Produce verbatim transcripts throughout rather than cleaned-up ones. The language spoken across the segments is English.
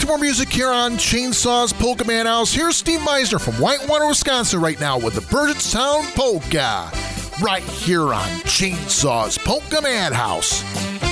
more music here on Chainsaws Polka Madhouse. Here's Steve Meisner from Whitewater, Wisconsin right now with the Burgettstown Polka. Right here on Chainsaws Polka Madhouse.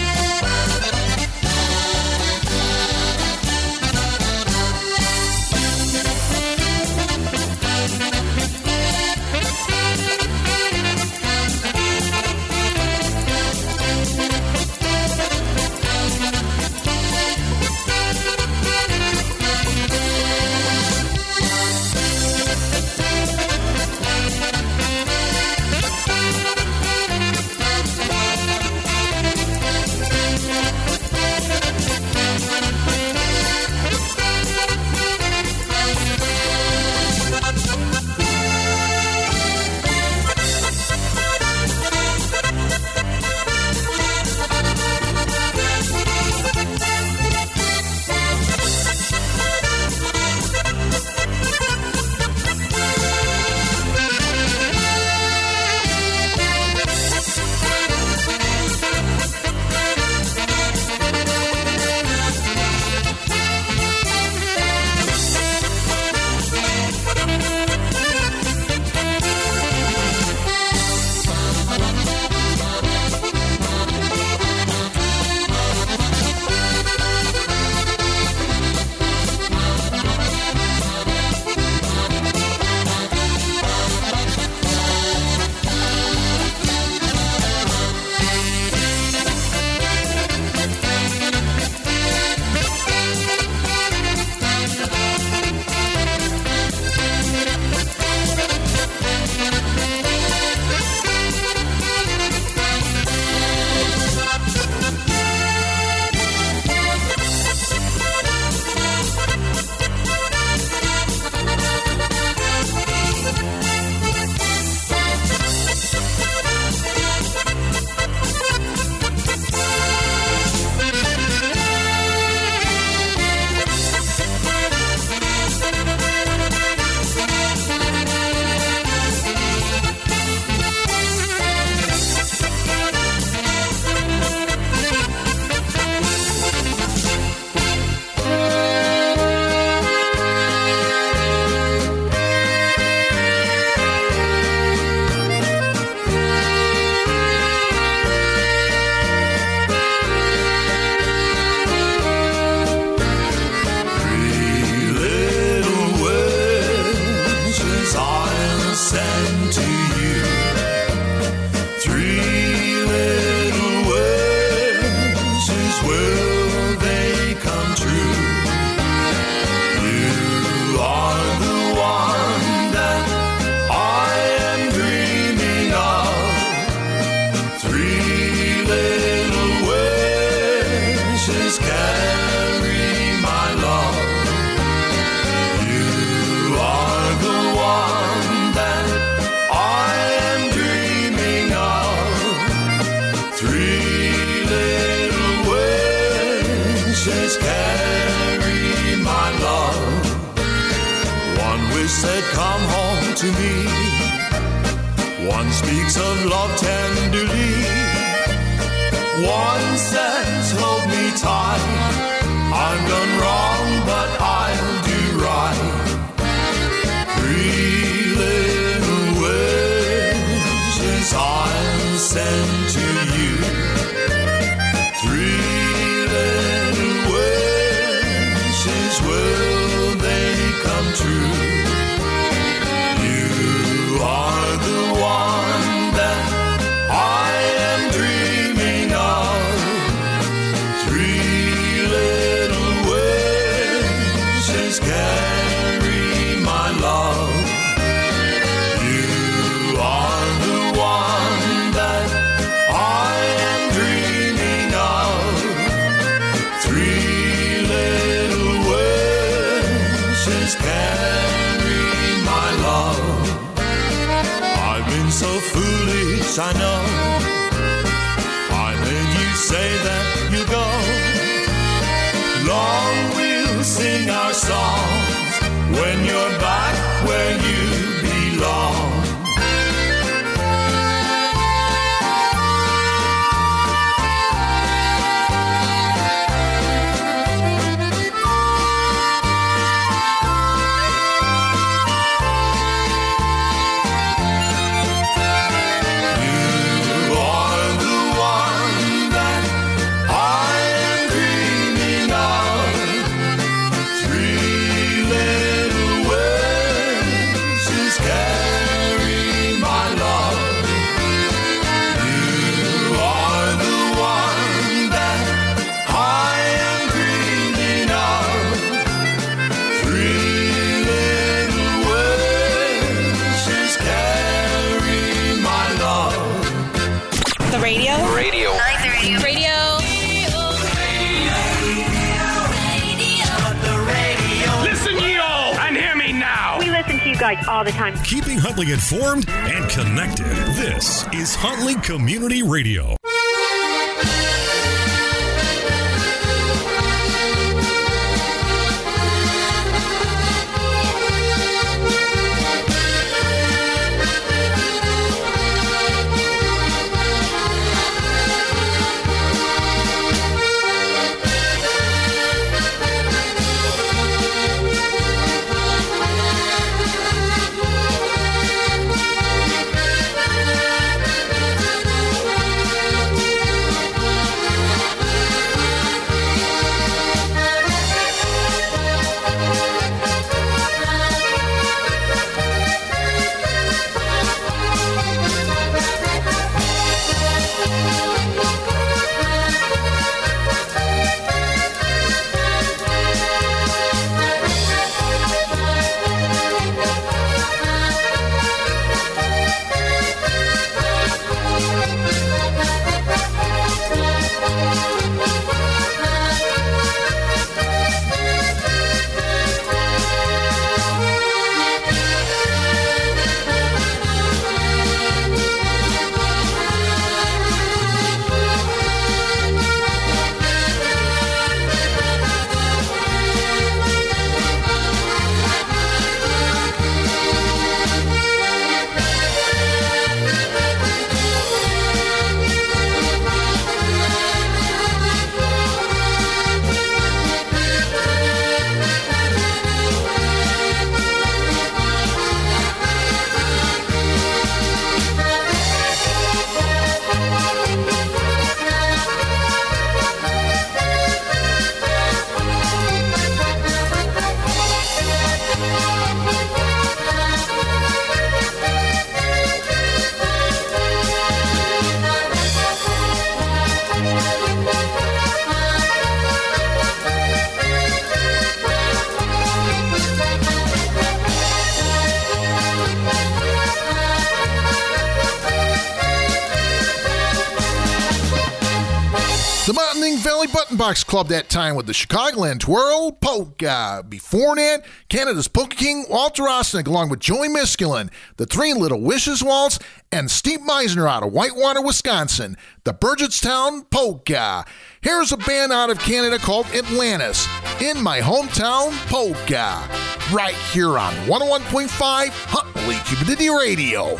I know I made you say that you go. Long we'll sing our songs when you're back where you belong. guys all the time. Keeping Huntley informed and connected. This is Huntley Community Radio. Box Club that time with the Chicagoland Twirl Polka. Before that, Canada's Polka King Walter Osnick along with Joey Miskulin, the Three Little Wishes Waltz, and Steve Meisner out of Whitewater, Wisconsin, the Burgettstown Polka. Here's a band out of Canada called Atlantis, In My Hometown Polka, right here on one oh one point five Huntley Community Radio.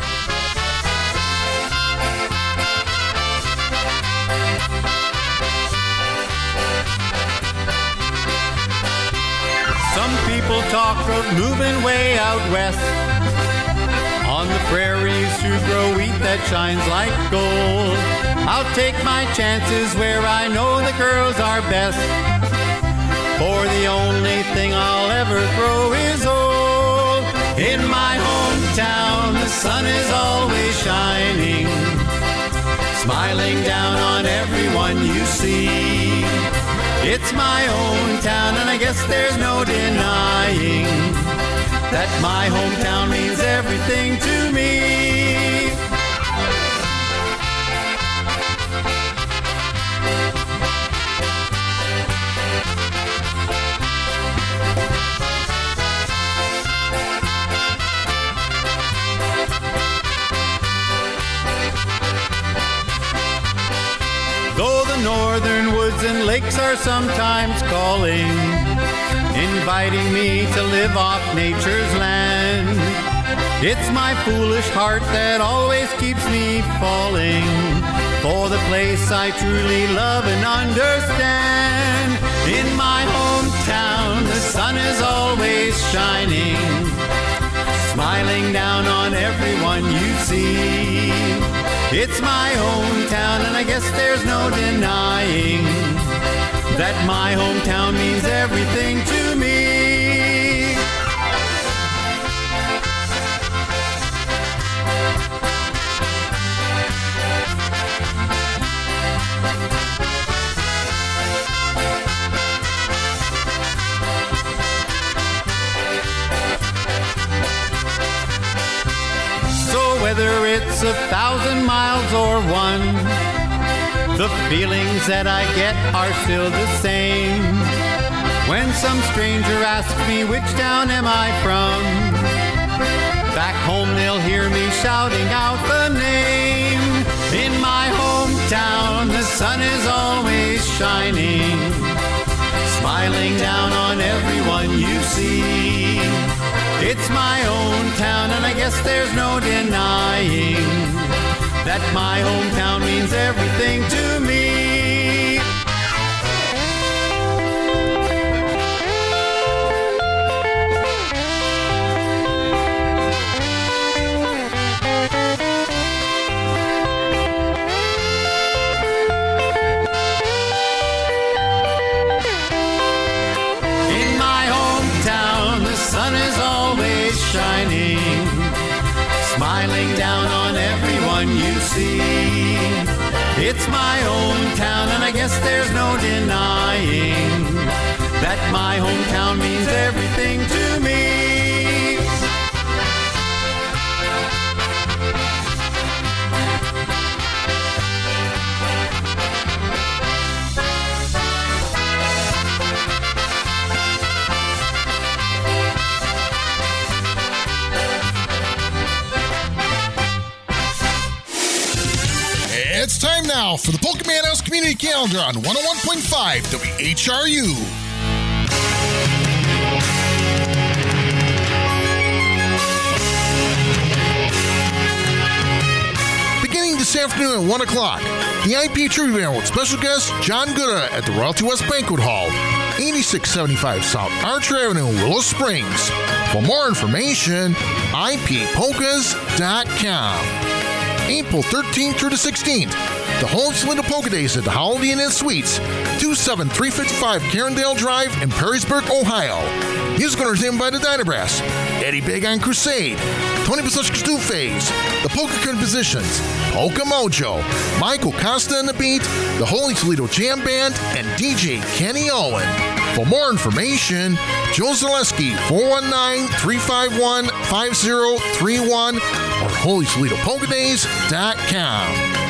Some people talk of moving way out west on the prairies to grow wheat that shines like gold. I'll take my chances where I know the girls are best, for the only thing I'll ever throw is old. In my hometown the sun is always shining, smiling down on everyone you see. It's my own town, and I guess there's no denying that my hometown means everything to me. Though the northern woods and lakes are sometimes calling, inviting me to live off nature's land, it's my foolish heart that always keeps me falling for the place I truly love and understand. In my hometown the sun is always shining, smiling down on everyone you see. It's my hometown, and I guess there's no denying that my hometown means everything to me. Whether it's a thousand miles or one, the feelings that I get are still the same. When some stranger asks me which town am I from, Back home they'll hear me shouting out the name. In my hometown the sun is always shining, smiling down on everyone you see. It's my own town and I guess there's no denying that my hometown means everything to me. In my hometown the sun is always shining, smiling down on everyone you see. It's my own town and I guess there's no denying that my hometown means everything to me. It's time now for the Pokemon House Community Calendar on one oh one point five W H R U. Beginning this afternoon at one o'clock, the I P Tribute Band with special guest John Gooda at the Royalty West Banquet Hall, eighty-six seventy-five South Archer Avenue, Willow Springs. For more information, I P polkas dot com. April thirteenth through the sixteenth, the Holy Toledo Polka Days at the Holiday Inn and Suites, two seven three five five Carindale Drive in Perrysburg, Ohio. Music entertainment by the Dynabrass, Eddie Big on Crusade, Tony Pasuchka's Two Phase, the Polka Compositions, Polka Mojo, Michael Costa and the Beat, the Holy Toledo Jam Band, and D J Kenny Owen. For more information, Joe Zaleski, four one nine, three five one, five zero three one, or Holy Toledo Polka Days dot com.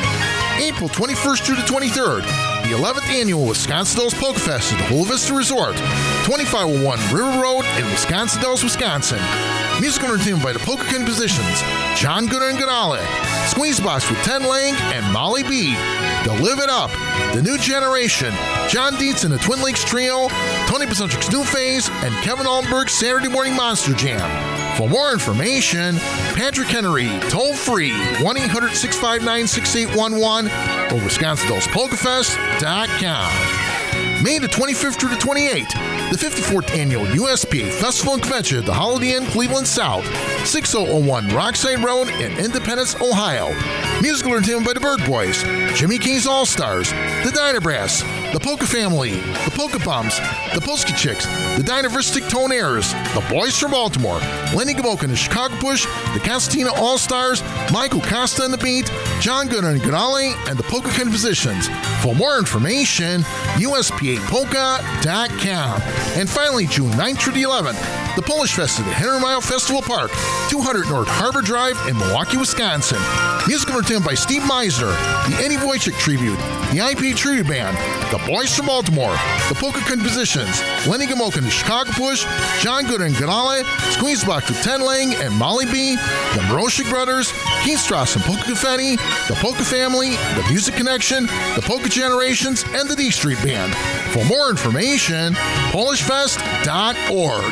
April twenty-first through the twenty-third, the eleventh Annual Wisconsin Dells Polka Fest at the Hula Vista Resort, twenty-five oh one River Road in Wisconsin Dells, Wisconsin. Musical entertainment by the Polka Compositions, John Gooda and Godale, Squeezebox with Ted Lang and Molly B. The Live It Up, The New Generation, John Dietz and the Twin Lakes Trio, Tony Pasuchka's New Phase, and Kevin Allenberg's Saturday Morning Monster Jam. For more information, Patrick Henry, toll free, one eight hundred, six five nine, six eight one one, or Wisconsin Dells Polka Fest dot com. May the twenty-fifth through the twenty-eighth, the fifty-fourth Annual U S P A Festival and Convention at the Holiday Inn, Cleveland South, six thousand one Rockside Road in Independence, Ohio. Musical entertainment by the Bird Boys, Jimmy K's All-Stars, the Dynabrass, the Polka Family, the Polka Bums, the Polska Chicks, the Dynaverstic Tonaires, the Boys from Baltimore, Lenny Gaboka and the Chicago Push, the Constantina All-Stars, Michael Costa and the Beat, John Gooda and Godale, and the Polka Compositions. For more information, U S P A polka dot com. And finally, June ninth through the eleventh, the Polish Fest at the Henry Mile Festival Park, two hundred North Harbor Drive in Milwaukee, Wisconsin. Musical entertainment by Steve Meisner, the Eddie Wojcik Tribute, the I P Tribute Band, the Boys from Baltimore, the Polka Compositions, Lenny Gamoka and the Chicago Push, John Gooda and Godale, Squeezebox with Ted Lang and Molly B, the Mroshik Brothers, Keith Strauss and Polka Confetti, the Polka Family, the Music Connection, the Polka Generations, and the D Street Band. For more information, polish fest dot org.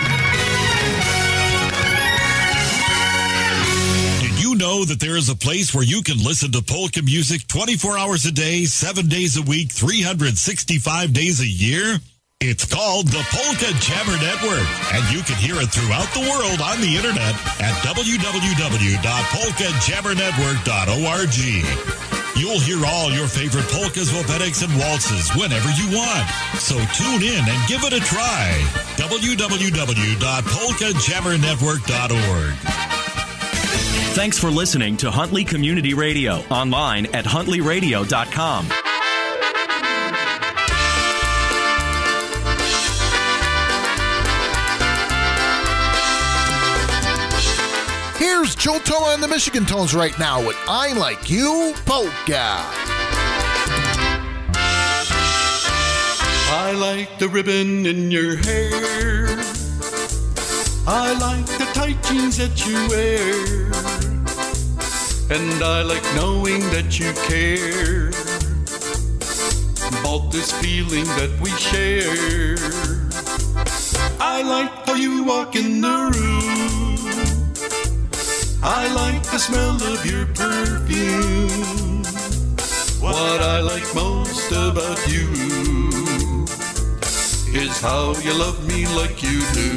Did you know that there is a place where you can listen to polka music twenty-four hours a day, seven days a week, three hundred sixty-five days a year? It's called the Polka Jammer Network, and you can hear it throughout the world on the internet at w w w dot polka jammer network dot org. You'll hear all your favorite polkas, wopetiks, and waltzes whenever you want. So tune in and give it a try. w w w dot polka jammer network dot org. Thanks for listening to Huntley Community Radio, online at huntley radio dot com. Here's Joe Tola and the Michigan Tones right now with I Like You Polka. I like the ribbon in your hair. I like the tight jeans that you wear, and I like knowing that you care about this feeling that we share. I like how you walk in the room. I like the smell of your perfume. What I like most about you is how you love me like you do.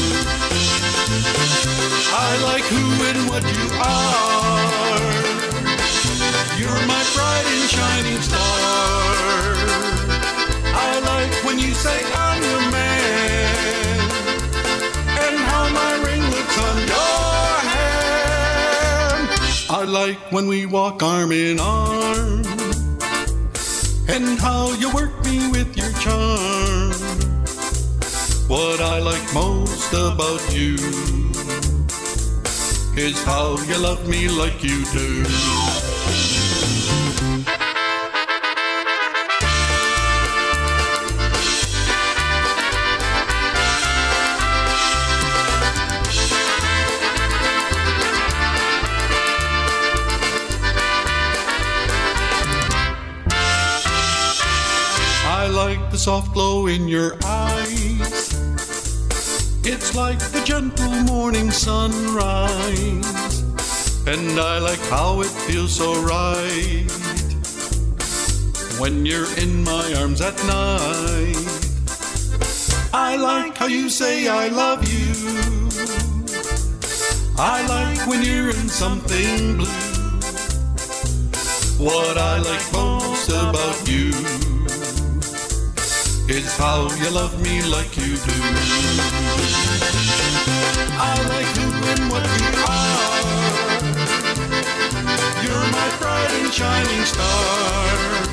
I like who and what you are. You're my bright and shining star. I like when you say I'm your man, and how my ring looks on your hand. I like when we walk arm in arm, and how you work me with your charm. What I like most about you is how you love me like you do. I like the soft glow in your eyes. It's like the gentle morning sunrise, and I like how it feels so right when you're in my arms at night. I like how you say I love you. I like when you're in something blue. What I like most about you is how you love me like you do. I like who and what you are. You're my bright and shining star.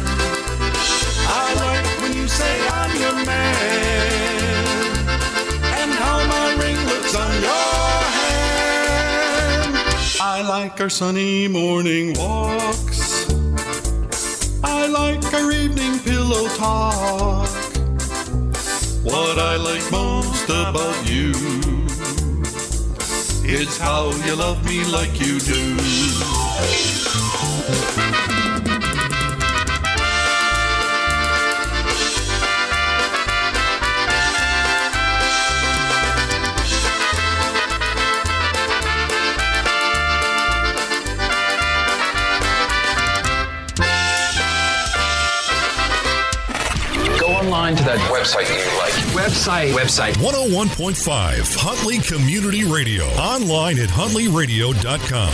I like when you say I'm your man, and how my ring looks on your hand. I like our sunny morning walks. I like our evening pillow talk. What I like most about you is how you love me like you do. To that website that you like. Website. Website. one oh one point five Huntley Community Radio. Online at huntley radio dot com.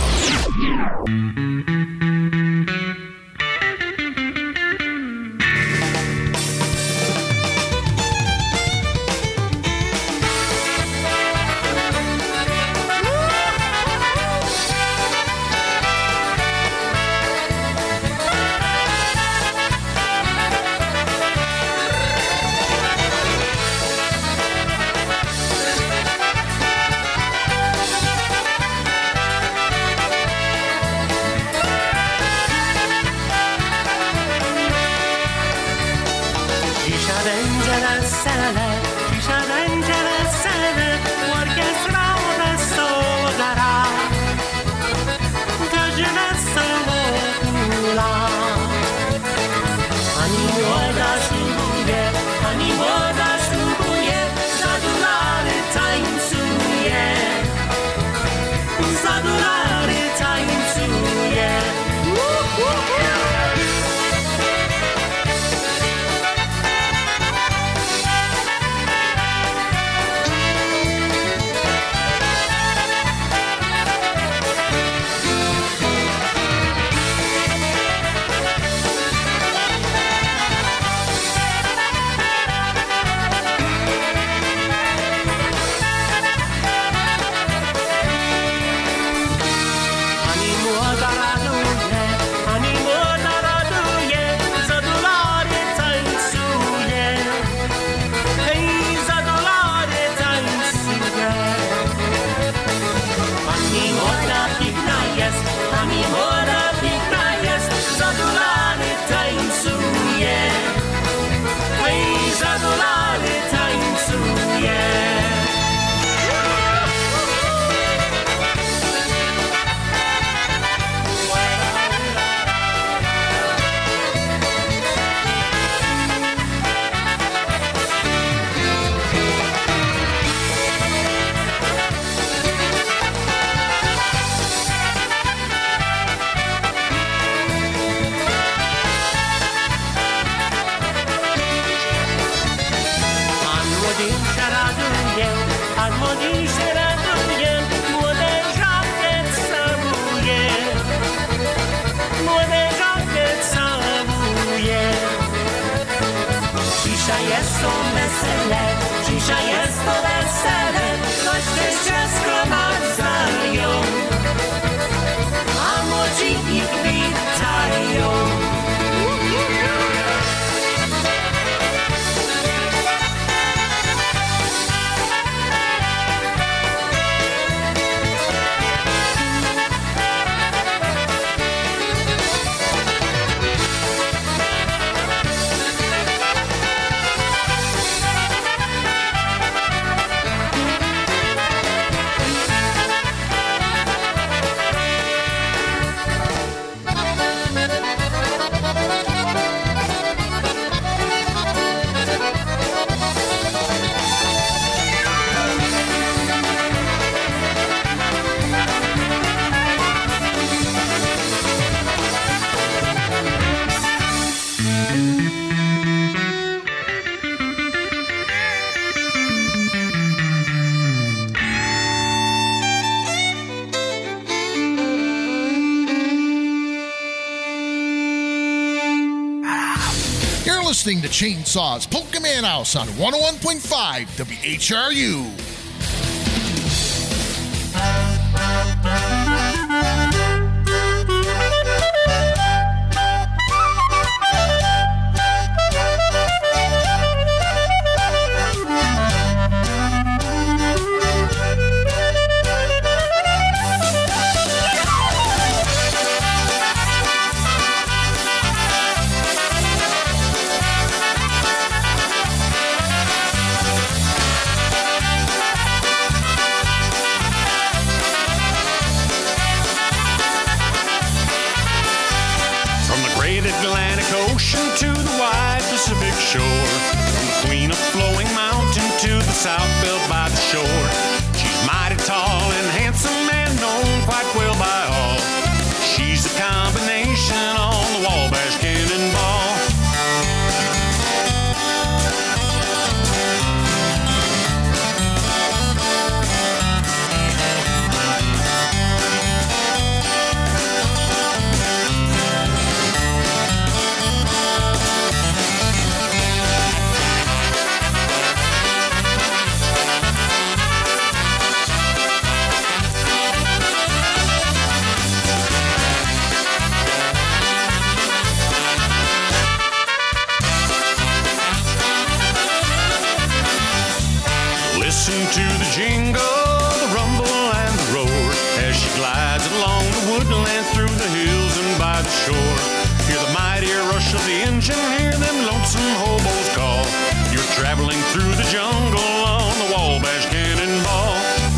Dzisiaj jest to wesele, dzisiaj jest to wesele, goście się zgromadzają, a młodzi ich witają. Listening to Chainsaws Polka Man House on one oh one point five W H R U. South built by the shore. She's mighty tall and handsome and known quite well by all. She's a combination on the Wabash Cannonball. To the jingle, the rumble, and the roar as she glides along the woodland through the hills and by the shore. Hear the mighty rush of the engine, hear them lonesome hobos call. You're traveling through the jungle on the Wabash Cannonball.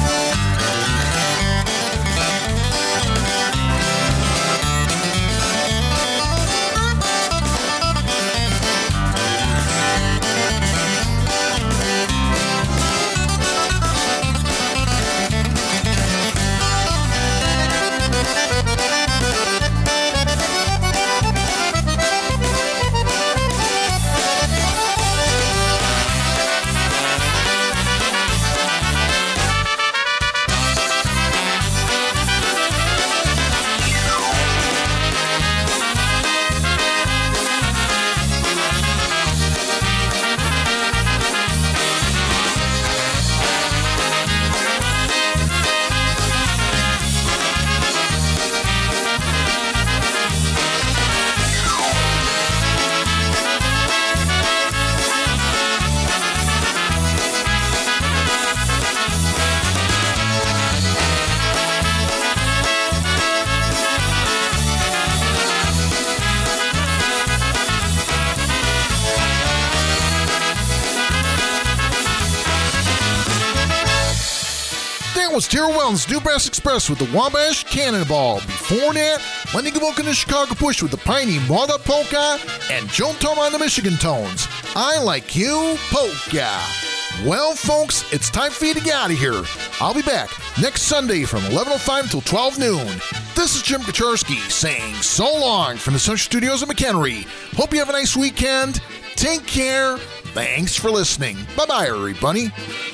Was Terrell Wells' New Brass Express with the Wabash Cannonball. Before that, Lenny Gabulka and the Chicago Push with the Piney Mother Polka, and Joe Toma on the Michigan Tones. I Like You Polka. Well, folks, it's time for you to get out of here. I'll be back next Sunday from eleven oh five until twelve noon. This is Jim Kaczorski saying so long from the Central Studios of McHenry. Hope you have a nice weekend. Take care. Thanks for listening. Bye-bye, everybody.